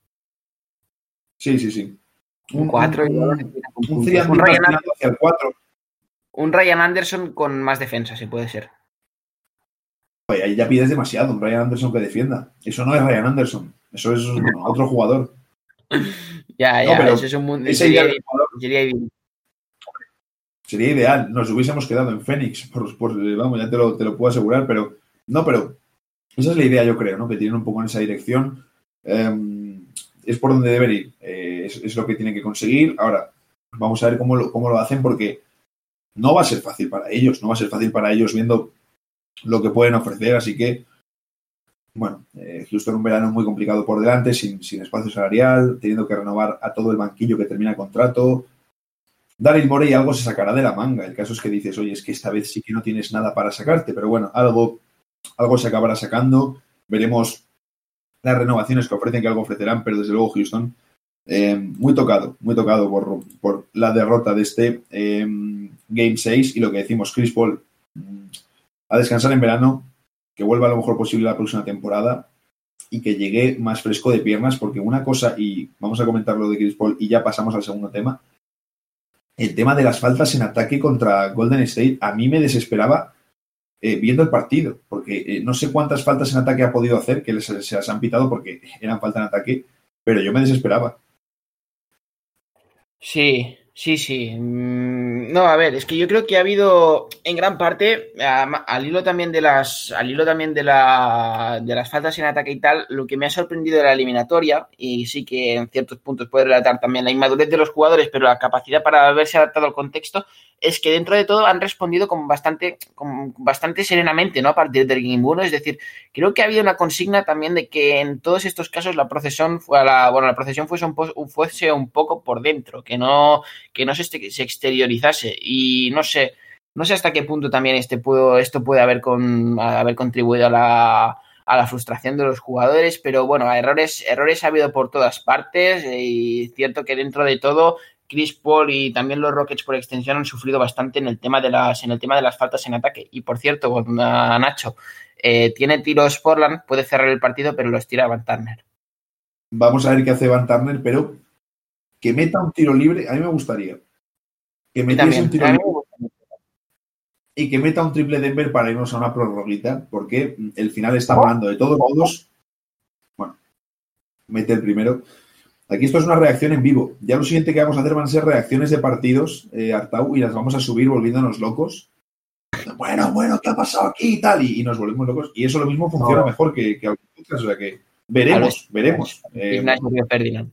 [SPEAKER 2] Sí, sí, sí.
[SPEAKER 3] Un cuatro y
[SPEAKER 2] un, un tres and D hacia el cuatro.
[SPEAKER 3] Un Ryan Anderson con más defensa, si puede ser.
[SPEAKER 2] Oye, ahí ya pides demasiado. Un Ryan Anderson que defienda. Eso no es Ryan Anderson. Eso es otro jugador.
[SPEAKER 3] Ya, ya, no, pero eso es un mundo. Sería, sería,
[SPEAKER 2] sería ideal. Nos hubiésemos quedado en Phoenix, por, por, vamos, ya te lo, te lo puedo asegurar, pero no, pero esa es la idea, yo creo, ¿no? Que tienen un poco en esa dirección. Eh, es por donde deben ir. Eh, es, es lo que tienen que conseguir. Ahora, vamos a ver cómo lo, cómo lo hacen, porque no va a ser fácil para ellos. No va a ser fácil para ellos viendo lo que pueden ofrecer, así que bueno, eh, Houston un verano muy complicado por delante, sin, sin espacio salarial, teniendo que renovar a todo el banquillo que termina el contrato, Daryl Morey algo se sacará de la manga. El caso es que dices, oye, es que esta vez sí que no tienes nada para sacarte, pero bueno, algo, algo se acabará sacando. Veremos las renovaciones que ofrecen, que algo ofrecerán, pero desde luego Houston, eh, muy tocado, muy tocado por, por la derrota de este eh, Game seis y lo que decimos, Chris Paul a descansar en verano, que vuelva a lo mejor posible la próxima temporada y que llegue más fresco de piernas, porque una cosa, y vamos a comentar lo de Chris Paul y ya pasamos al segundo tema, el tema de las faltas en ataque contra Golden State a mí me desesperaba eh, viendo el partido, porque eh, no sé cuántas faltas en ataque ha podido hacer, que les, se las han pitado porque eran falta en ataque, pero yo me desesperaba.
[SPEAKER 3] Sí, sí, sí. Mm, No, a ver, es que yo creo que ha habido en gran parte, a- al hilo también de las, al hilo también de la, de las faltas en ataque y tal, lo que me ha sorprendido de la eliminatoria, y sí que en ciertos puntos puede relatar también la inmadurez de los jugadores, pero la capacidad para haberse adaptado al contexto, es que dentro de todo han respondido con bastante, con bastante serenamente, ¿no? A partir del Game uno, es decir, creo que ha habido una consigna también de que en todos estos casos la procesión fue a la, bueno, la procesión fuese un, po- fuese un poco por dentro, que no, que no se, este- se exteriorizase. Y no sé, no sé hasta qué punto también este puedo, esto puede haber, con, haber contribuido a la, a la frustración de los jugadores, pero bueno, errores, errores ha habido por todas partes, y cierto que dentro de todo Chris Paul y también los Rockets por extensión han sufrido bastante en el tema de las, en el tema de las faltas en ataque. Y por cierto, a Nacho, eh, tiene tiros Portland, puede cerrar el partido, pero los tira Van Turner.
[SPEAKER 2] Vamos a ver qué hace Van Turner, pero que meta un tiro libre, a mí me gustaría. Que metiese un tiro libre y que meta un triple Denver para irnos a una prorroguita, porque el final está volando. De todos modos, bueno, mete el primero. Aquí esto es una reacción en vivo. Ya lo siguiente que vamos a hacer van a ser reacciones de partidos, eh, Artau, y las vamos a subir volviéndonos locos. Bueno, bueno, ¿qué ha pasado aquí y tal? Y, y nos volvemos locos. Y eso lo mismo funciona no. mejor que, que algún podcast. O sea que veremos, ver, veremos. Eh,
[SPEAKER 3] Ferdinand.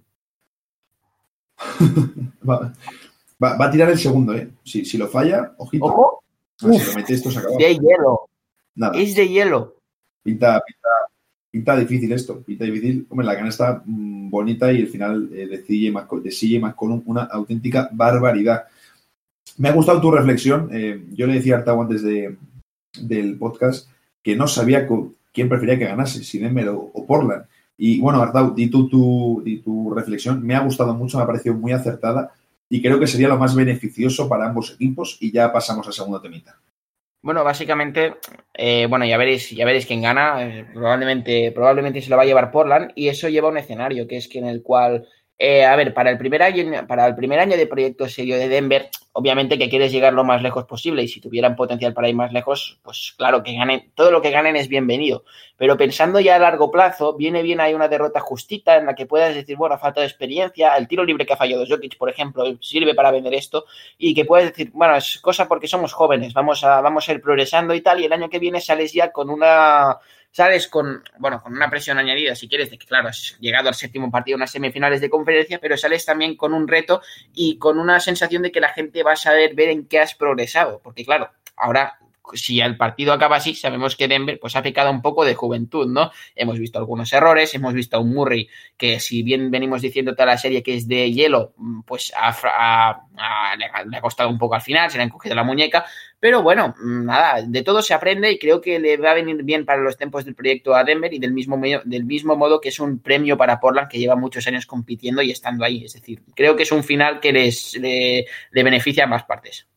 [SPEAKER 2] va, va, va a tirar el segundo, ¿eh? Si, si lo falla, ojito.
[SPEAKER 3] ¿Ojo?
[SPEAKER 2] Ah, si lo mete, esto se acaba.
[SPEAKER 3] De hielo.
[SPEAKER 2] Nada.
[SPEAKER 3] Es de hielo.
[SPEAKER 2] Pinta, pinta, pinta difícil esto. Pinta difícil. Hombre, la gana está mmm, bonita y el final eh, de C J McCollum, de C J McCollum, una auténtica barbaridad. Me ha gustado tu reflexión. Eh, yo le decía a Artau antes de, del podcast que no sabía con, quién prefería que ganase, si Denver o, o Portland. Y bueno, Artau, di tú tu, di tu reflexión. Me ha gustado mucho, me ha parecido muy acertada y creo que sería lo más beneficioso para ambos equipos. Y ya pasamos al segundo temita.
[SPEAKER 3] Bueno, básicamente, eh, bueno, ya veréis, ya veréis quién gana. Eh, probablemente, probablemente se lo va a llevar Portland, y eso lleva a un escenario que es que en el cual, eh, a ver, para el primer año, para el primer año de proyecto serio de Denver, obviamente que quieres llegar lo más lejos posible, y si tuvieran potencial para ir más lejos, pues claro, que ganen, todo lo que ganen es bienvenido. Pero pensando ya a largo plazo, viene bien ahí una derrota justita en la que puedas decir, bueno, falta de experiencia, el tiro libre que ha fallado Jokic, por ejemplo, sirve para vender esto, y que puedes decir, bueno, es cosa porque somos jóvenes, vamos a, vamos a ir progresando y tal, y el año que viene sales ya con una... Sales con, bueno, con una presión añadida, si quieres, de que, claro, has llegado al séptimo partido, unas semifinales de conferencia, pero sales también con un reto y con una sensación de que la gente va a saber ver en qué has progresado. Porque, claro, ahora, si el partido acaba así, sabemos que Denver pues ha pecado un poco de juventud, ¿no? Hemos visto algunos errores, hemos visto a un Murray que, si bien venimos diciendo toda la serie que es de hielo, pues ha, ha, ha, le, ha, le ha costado un poco al final, se le ha encogido la muñeca. Pero bueno, nada, de todo se aprende y creo que le va a venir bien para los tiempos del proyecto a Denver, y del mismo, del mismo modo que es un premio para Portland, que lleva muchos años compitiendo y estando ahí. Es decir, creo que es un final que les le, le beneficia a ambas partes.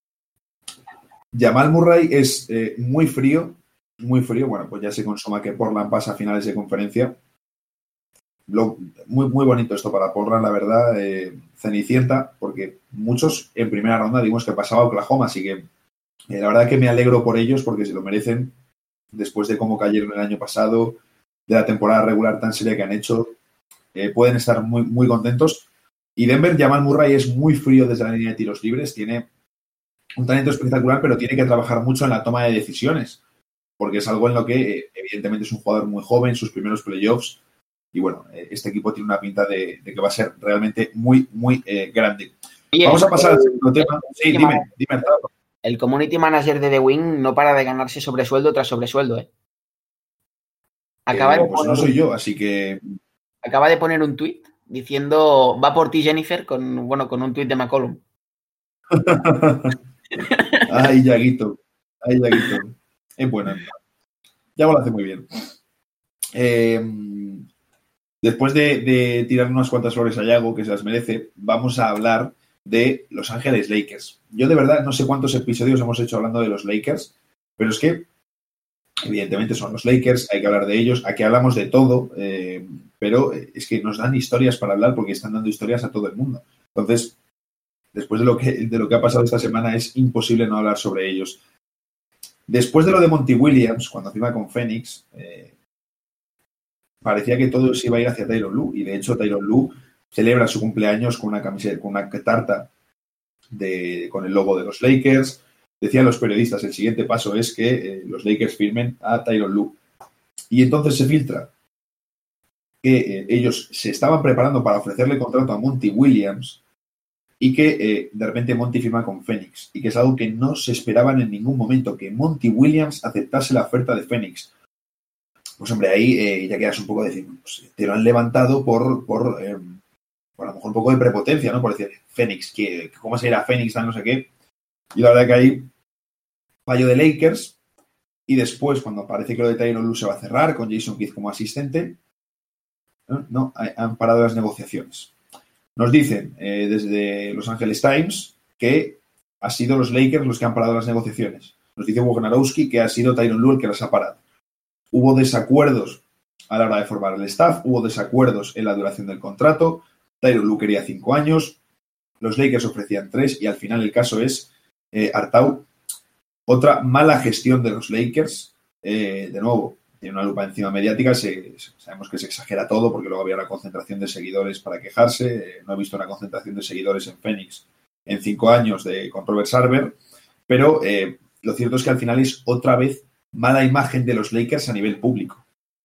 [SPEAKER 2] Jamal Murray es eh, muy frío, muy frío. Bueno, pues ya se consuma que Portland pasa a finales de conferencia. Lo, muy, muy bonito esto para Portland, la verdad. Eh, Cenicienta, porque muchos en primera ronda dimos que pasaba a Oklahoma, así que Eh, la verdad que me alegro por ellos porque se lo merecen después de cómo cayeron el año pasado, de la temporada regular tan seria que han hecho. Eh, pueden estar muy, muy contentos. Y Denver, Jamal Murray es muy frío desde la línea de tiros libres. Tiene un talento espectacular, pero tiene que trabajar mucho en la toma de decisiones, porque es algo en lo que eh, evidentemente es un jugador muy joven, sus primeros playoffs. Y bueno, eh, este equipo tiene una pinta de, de que va a ser realmente muy, muy eh, grande. Bien. Vamos a pasar al segundo tema. Sí, dime, dime, Arturo.
[SPEAKER 3] El community manager de The Wing no para de ganarse sobresueldo tras sobresueldo, ¿eh?
[SPEAKER 2] Acaba eh, de pues poner, no soy yo, así que...
[SPEAKER 3] Acaba de poner un tuit diciendo, va por ti, Jennifer, con, bueno, con un tuit de McCollum.
[SPEAKER 2] Ay, Yaguito. Ay, Yaguito. Es buena. Yago lo hace muy bien. Eh, después de, de tirar unas cuantas flores a Yago, que se las merece, vamos a hablar de Los Ángeles Lakers. Yo de verdad no sé cuántos episodios hemos hecho hablando de los Lakers, pero es que evidentemente son los Lakers, hay que hablar de ellos, aquí hablamos de todo, eh, pero es que nos dan historias para hablar porque están dando historias a todo el mundo. Entonces, después de lo que, de lo que ha pasado esta semana, es imposible no hablar sobre ellos. Después de lo de Monty Williams, cuando firma con Phoenix, eh, parecía que todo se iba a ir hacia Tyronn Lue, y de hecho Tyronn Lue celebra su cumpleaños con una camiseta, con una tarta de, con el logo de los Lakers. Decían los periodistas, el siguiente paso es que eh, los Lakers firmen a Tyronn Lue. Y entonces se filtra que eh, ellos se estaban preparando para ofrecerle contrato a Monty Williams y que eh, de repente Monty firma con Phoenix. Y que es algo que no se esperaban en ningún momento, que Monty Williams aceptase la oferta de Phoenix. Pues hombre, ahí eh, ya quedas un poco de decir, pues, te lo han levantado por, por, eh, por a lo mejor un poco de prepotencia, ¿no? Por decir, Phoenix, que ¿cómo se irá Phoenix? No sé qué. Y la verdad que ahí fallo de Lakers, y después, cuando parece que lo de Tyronn Lue se va a cerrar, con Jason Kidd como asistente, no, no han parado las negociaciones. Nos dicen eh, desde Los Angeles Times que ha sido los Lakers los que han parado las negociaciones. Nos dice Wojnarowski que ha sido Tyronn Lue el que las ha parado. Hubo desacuerdos a la hora de formar el staff, hubo desacuerdos en la duración del contrato. Tyronn Lue quería cinco años, los Lakers ofrecían tres, y al final el caso es eh, Artau. Otra mala gestión de los Lakers, eh, de nuevo, tiene una lupa encima mediática, se, sabemos que se exagera todo porque luego había una concentración de seguidores para quejarse. Eh, no he visto una concentración de seguidores en Phoenix en cinco años de, con Robert Sarver, pero eh, lo cierto es que al final es otra vez mala imagen de los Lakers a nivel público.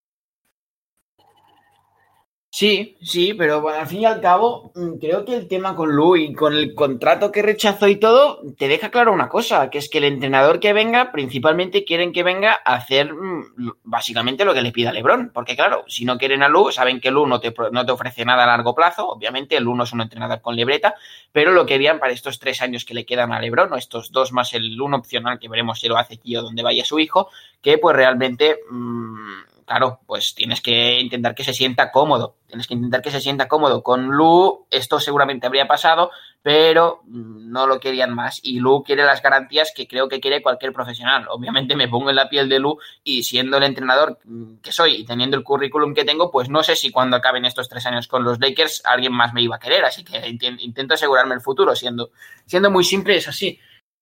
[SPEAKER 3] Sí, sí, pero bueno, al fin y al cabo, creo que el tema con Lue y con el contrato que rechazó y todo, te deja claro una cosa, que es que el entrenador que venga, principalmente quieren que venga a hacer básicamente lo que le pida LeBron, porque claro, si no quieren a Lue, saben que Lue no te, no te ofrece nada a largo plazo, obviamente Lue no es un entrenador con libreta, pero lo querían para estos tres años que le quedan a LeBron, o estos dos más el uno opcional, que veremos si lo hace aquí o donde vaya su hijo, que pues realmente... Mmm, claro, pues tienes que intentar que se sienta cómodo. Tienes que intentar que se sienta cómodo. Con Lue esto seguramente habría pasado, pero no lo querían más. Y Lue quiere las garantías que creo que quiere cualquier profesional. Obviamente me pongo en la piel de Lue y siendo el entrenador que soy y teniendo el currículum que tengo, pues no sé si cuando acaben estos tres años con los Lakers alguien más me iba a querer. Así que intento asegurarme el futuro. Siendo, siendo muy simple, es así.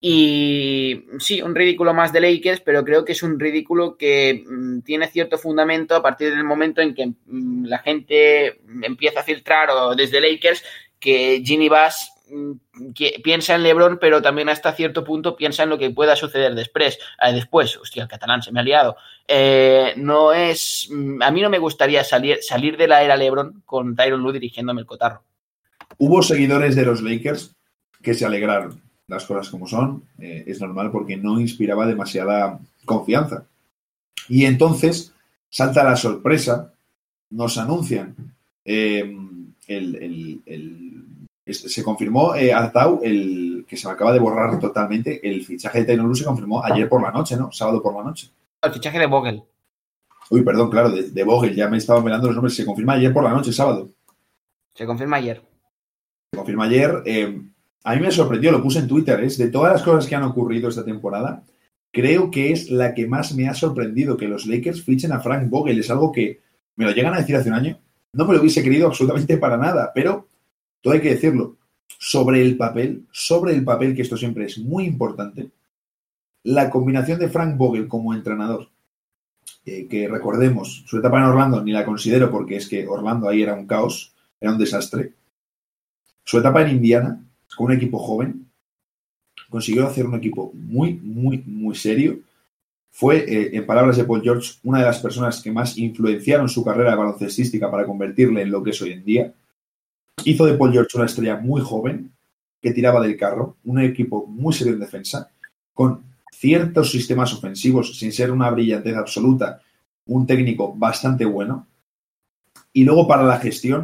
[SPEAKER 3] Y sí, un ridículo más de Lakers, pero creo que es un ridículo que mmm, tiene cierto fundamento a partir del momento en que mmm, la gente empieza a filtrar, o desde Lakers, que Ginny Bass mmm, que piensa en LeBron, pero también hasta cierto punto piensa en lo que pueda suceder después. Eh, después, hostia, el catalán se me ha liado. Eh, no es... A mí no me gustaría salir, salir de la era LeBron con Tyronn Lue dirigiéndome el cotarro.
[SPEAKER 2] Hubo seguidores de los Lakers que se alegraron. Las cosas como son, eh, es normal porque no inspiraba demasiada confianza. Y entonces salta la sorpresa, nos anuncian, eh, el, el, el, este, se confirmó eh, Artau, el que se me acaba de borrar totalmente, el fichaje de Tyronn Lue se confirmó ayer por la noche, ¿no? Sábado por la noche.
[SPEAKER 3] El fichaje de Vogel.
[SPEAKER 2] Uy, perdón, claro, de, de Vogel, ya me estaba mirando los nombres, se confirma ayer por la noche, sábado.
[SPEAKER 3] Se confirma ayer.
[SPEAKER 2] Se confirma ayer, eh, a mí me sorprendió, lo puse en Twitter, es de todas las cosas que han ocurrido esta temporada, creo que es la que más me ha sorprendido, que los Lakers fichen a Frank Vogel. Es algo que me lo llegan a decir hace un año, no me lo hubiese querido absolutamente para nada, pero todo hay que decirlo, sobre el papel, sobre el papel, que esto siempre es muy importante, la combinación de Frank Vogel como entrenador, eh, que recordemos, su etapa en Orlando ni la considero porque es que Orlando ahí era un caos, era un desastre, su etapa en Indiana, con un equipo joven, consiguió hacer un equipo muy, muy, muy serio. Fue, eh, en palabras de Paul George, una de las personas que más influenciaron su carrera baloncestística para convertirle en lo que es hoy en día. Hizo de Paul George una estrella muy joven, que tiraba del carro, un equipo muy serio en defensa, con ciertos sistemas ofensivos, sin ser una brillantez absoluta, un técnico bastante bueno. Y luego para la gestión,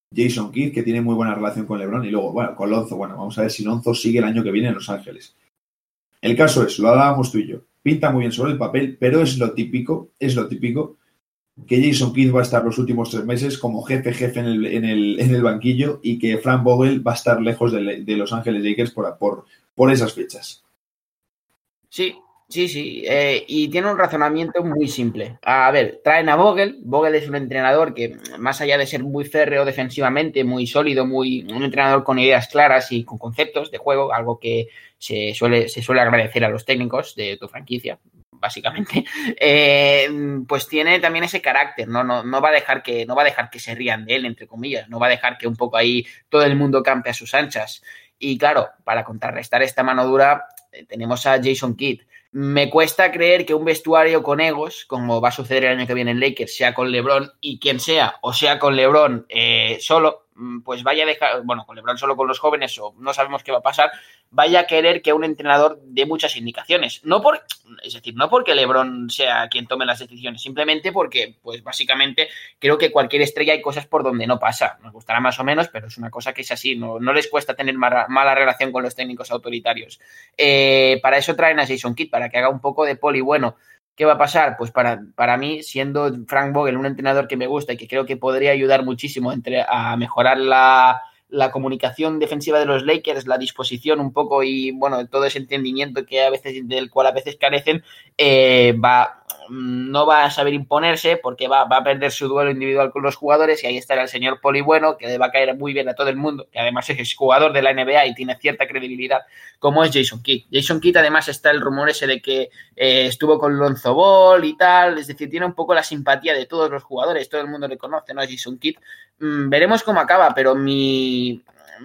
[SPEAKER 2] Jason Kidd, que tiene muy buena relación con LeBron, y luego, bueno, con Lonzo, bueno, vamos a ver si Lonzo sigue el año que viene en Los Ángeles. El caso es, lo hablábamos tú y yo, pinta muy bien sobre el papel, pero es lo típico, es lo típico, que Jason Kidd va a estar los últimos tres meses como jefe jefe en el, en el, en el banquillo y que Frank Vogel va a estar lejos de, de Los Ángeles Lakers por, por, por esas fechas.
[SPEAKER 3] Sí, sí, sí. Eh, y tiene un razonamiento muy simple. A ver, traen a Vogel. Vogel es un entrenador que, más allá de ser muy férreo defensivamente, muy sólido, muy un entrenador con ideas claras y con conceptos de juego, algo que se suele, se suele agradecer a los técnicos de tu franquicia, básicamente, eh, pues tiene también ese carácter, ¿no? No, no va a dejar que, no va a dejar que se rían de él, entre comillas, no va a dejar que un poco ahí todo el mundo campe a sus anchas. Y claro, para contrarrestar esta mano dura, eh, tenemos a Jason Kidd. Me cuesta creer que un vestuario con egos, como va a suceder el año que viene en Lakers, sea con LeBron y quien sea, o sea con LeBron eh, solo, pues vaya a dejar, bueno, con LeBron solo con los jóvenes, o no sabemos qué va a pasar, vaya a querer que un entrenador dé muchas indicaciones. No por, es decir, no porque LeBron sea quien tome las decisiones, simplemente porque, pues básicamente, creo que cualquier estrella hay cosas por donde no pasa. Nos gustará más o menos, pero es una cosa que es así. No, no les cuesta tener mala, mala relación con los técnicos autoritarios. Eh, para eso traen a Jason Kidd, para que haga un poco de poli bueno. ¿Qué va a pasar? Pues para, para mí, siendo Frank Vogel un entrenador que me gusta y que creo que podría ayudar muchísimo entre, a mejorar la, la comunicación defensiva de los Lakers, la disposición un poco y, bueno, todo ese entendimiento que a veces, del cual a veces carecen, eh, va, no va a saber imponerse porque va, va a perder su duelo individual con los jugadores, y ahí estará el señor Poli Bueno, que le va a caer muy bien a todo el mundo, que además es jugador de la N B A y tiene cierta credibilidad, como es Jason Kidd. Jason Kidd, además, está el rumor ese de que eh, estuvo con Lonzo Ball y tal, es decir, tiene un poco la simpatía de todos los jugadores, todo el mundo le conoce, ¿no? Jason Kidd. Mm, veremos cómo acaba, pero mi...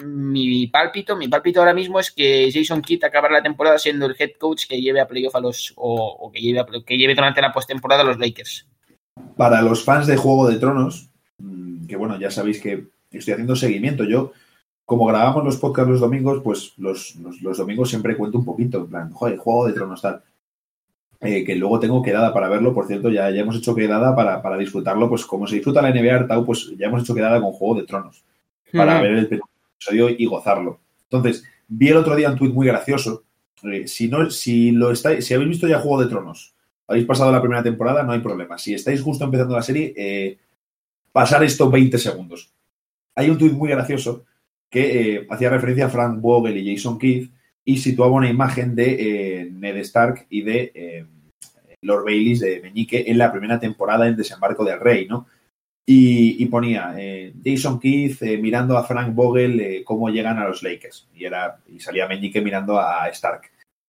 [SPEAKER 3] Mi pálpito, mi pálpito ahora mismo es que Jason Kidd acabará la temporada siendo el head coach que lleve a playoff a los, o, o que lleve a, que lleve durante la postemporada a los Lakers.
[SPEAKER 2] Para los fans de Juego de Tronos, que bueno, ya sabéis que estoy haciendo seguimiento. Yo, como grabamos los podcasts los domingos, pues los, los, los domingos siempre cuento un poquito, en plan, joder, Juego de Tronos tal. Eh, que luego tengo quedada para verlo, por cierto, ya, ya hemos hecho quedada para, para disfrutarlo, pues como se disfruta la N B A Artau, pues ya hemos hecho quedada con Juego de Tronos, para mm. ver el episodio y gozarlo. Entonces, vi el otro día un tuit muy gracioso. Eh, si no, si lo estáis, si habéis visto ya Juego de Tronos, habéis pasado la primera temporada, no hay problema. Si estáis justo empezando la serie, eh, pasar estos veinte segundos. Hay un tuit muy gracioso que eh, hacía referencia a Frank Vogel y Jason Kidd y situaba una imagen de eh, Ned Stark y de eh, Lord Baelish de Meñique en la primera temporada en Desembarco del Rey, ¿no? Y, y ponía eh, Jason Kidd eh, mirando a Frank Vogel eh, cómo llegan a los Lakers. Y, era, y salía Meñique mirando a Stark.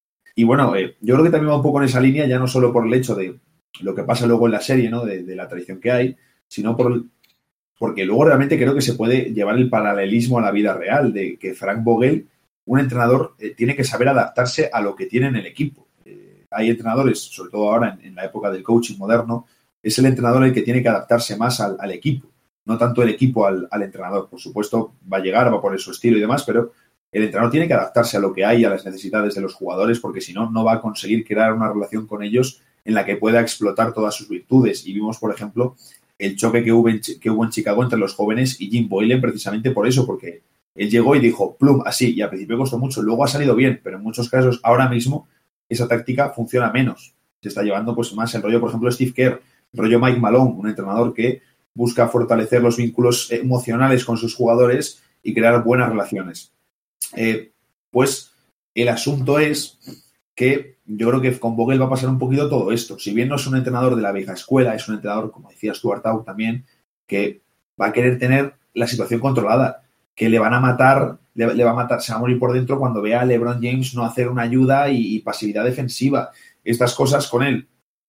[SPEAKER 2] Y bueno, eh, yo creo que también va un poco en esa línea, ya no solo por el hecho de lo que pasa luego en la serie, ¿no? De, de la tradición que hay, sino por porque luego realmente creo que se puede llevar el paralelismo a la vida real, de que Frank Vogel, un entrenador, eh, tiene que saber adaptarse a lo que tiene en el equipo. Eh, hay entrenadores, sobre todo ahora en, en la época del coaching moderno, es el entrenador el que tiene que adaptarse más al, al equipo, no tanto el equipo al, al entrenador. Por supuesto, va a llegar, va a poner su estilo y demás, pero el entrenador tiene que adaptarse a lo que hay, a las necesidades de los jugadores, porque si no, no va a conseguir crear una relación con ellos en la que pueda explotar todas sus virtudes. Y vimos, por ejemplo, el choque que hubo en, que hubo en Chicago entre los jóvenes y Jim Boylen precisamente por eso, porque él llegó y dijo, plum, así, y al principio costó mucho, luego ha salido bien, pero en muchos casos, ahora mismo, esa táctica funciona menos. Se está llevando pues más el rollo, por ejemplo, Steve Kerr, el rollo Mike Malone, un entrenador que busca fortalecer los vínculos emocionales con sus jugadores y crear buenas relaciones. Eh, pues el asunto es que yo creo que con Vogel va a pasar un poquito todo esto. Si bien no es un entrenador de la vieja escuela, es un entrenador, como decía Stuart Howe también, que va a querer tener la situación controlada, que le van a matar, le, le va a matar, se va a morir por dentro cuando vea a LeBron James no hacer una ayuda y, y pasividad defensiva. Estas cosas con él.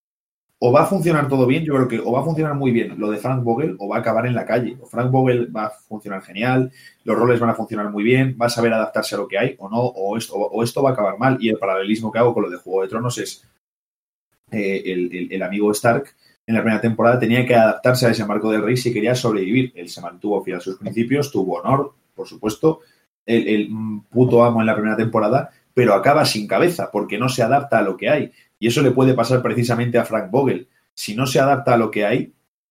[SPEAKER 2] O va a funcionar todo bien, yo creo que o va a funcionar muy bien lo de Frank Vogel o va a acabar en la calle. O Frank Vogel va a funcionar genial, los roles van a funcionar muy bien, va a saber adaptarse a lo que hay o no, o esto, o esto va a acabar mal. Y el paralelismo que hago con lo de Juego de Tronos es eh, el, el, el amigo Stark en la primera temporada tenía que adaptarse a ese marco del rey si quería sobrevivir. Él se mantuvo fiel a sus principios, tuvo honor, por supuesto, el, el puto amo en la primera temporada, pero acaba sin cabeza porque no se adapta a lo que hay. Y eso le puede pasar precisamente a Frank Vogel. Si no se adapta a lo que hay,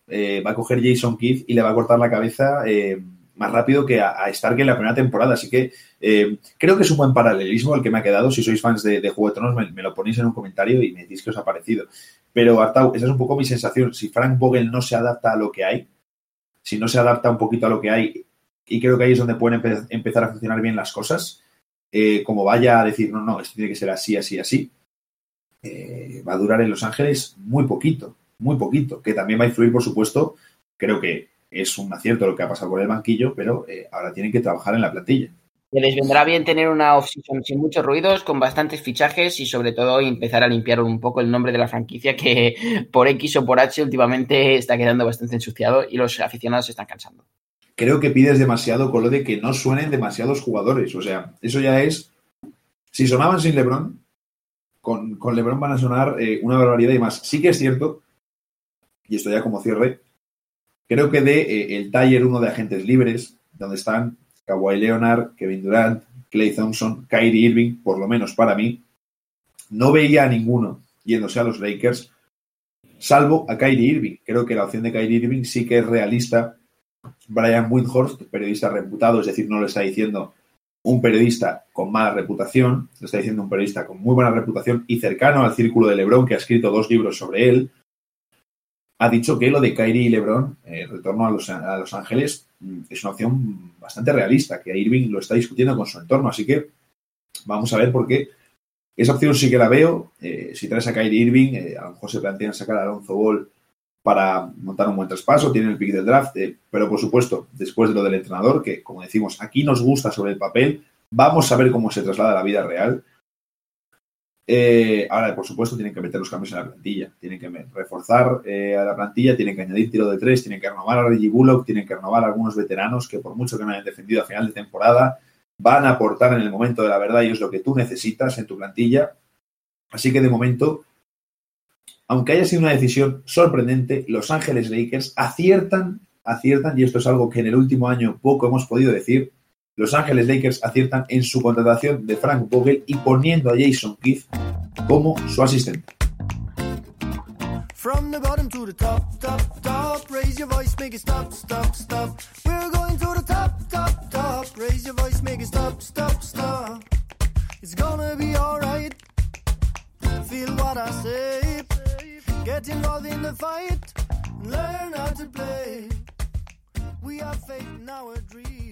[SPEAKER 2] eh, va a coger Jason Kidd y le va a cortar la cabeza eh, más rápido que a, a Stark en la primera temporada. Así que eh, creo que es un buen paralelismo el que me ha quedado. Si sois fans de, de Juego de Tronos, me, me lo ponéis en un comentario y me decís qué os ha parecido. Pero, Artau, esa es un poco mi sensación. Si Frank Vogel no se adapta a lo que hay, si no se adapta un poquito a lo que hay, y creo que ahí es donde pueden empe- empezar a funcionar bien las cosas, eh, como vaya a decir, no, no, esto tiene que ser así, así, así, eh, va a durar en Los Ángeles muy poquito, muy poquito, que también va a influir, por supuesto, creo que es un acierto lo que ha pasado por el banquillo, pero eh, ahora tienen que trabajar en la plantilla.
[SPEAKER 3] Que les vendrá bien tener una off-season sin muchos ruidos, con bastantes fichajes y sobre todo empezar a limpiar un poco el nombre de la franquicia que por X o por H últimamente está quedando bastante ensuciado y los aficionados se están cansando.
[SPEAKER 2] Creo que pides demasiado con lo de que no suenen demasiados jugadores. O sea, eso ya es... Si sonaban sin LeBron, con, con LeBron van a sonar eh, una barbaridad y más. Sí que es cierto, y esto ya como cierre, creo que de eh, el Tier uno de agentes libres, donde están Kawhi Leonard, Kevin Durant, Klay Thompson, Kyrie Irving, por lo menos para mí, no veía a ninguno yéndose a los Lakers, salvo a Kyrie Irving. Creo que la opción de Kyrie Irving sí que es realista. Brian Windhorst, periodista reputado, es decir, no lo está diciendo un periodista con mala reputación, lo está diciendo un periodista con muy buena reputación y cercano al círculo de LeBron, que ha escrito dos libros sobre él, ha dicho que lo de Kyrie y LeBron, el eh, retorno a los, a Los Ángeles, es una opción bastante realista, que Irving lo está discutiendo con su entorno, así que vamos a ver por qué. Esa opción sí que la veo. Eh, si traes a Kyrie Irving, eh, a lo mejor se plantean sacar a Alonzo Ball para montar un buen traspaso, tienen el pick del draft, eh, pero por supuesto, después de lo del entrenador, que como decimos, aquí nos gusta sobre el papel, vamos a ver cómo se traslada a la vida real. Eh, ahora, por supuesto, tienen que meter los cambios en la plantilla, tienen que reforzar eh, a la plantilla, tienen que añadir tiro de tres, tienen que renovar a Reggie Bullock, tienen que renovar a algunos veteranos que por mucho que no hayan defendido a final de temporada, van a aportar en el momento de la verdad y es lo que tú necesitas en tu plantilla. Así que de momento, aunque haya sido una decisión sorprendente, Los Ángeles Lakers aciertan, aciertan, y esto es algo que en el último año poco hemos podido decir, Los Ángeles Lakers aciertan en su contratación de Frank Vogel y poniendo a Jason Kidd como su asistente.
[SPEAKER 1] From the bottom to the top, top, top. Raise your voice, make it stop, stop, stop. We're going to the top, top, top. Raise your voice, make it stop, stop, stop. It's gonna be alright. Feel what I say. Get involved in the fight. Learn how to play. We have faith in our dreams.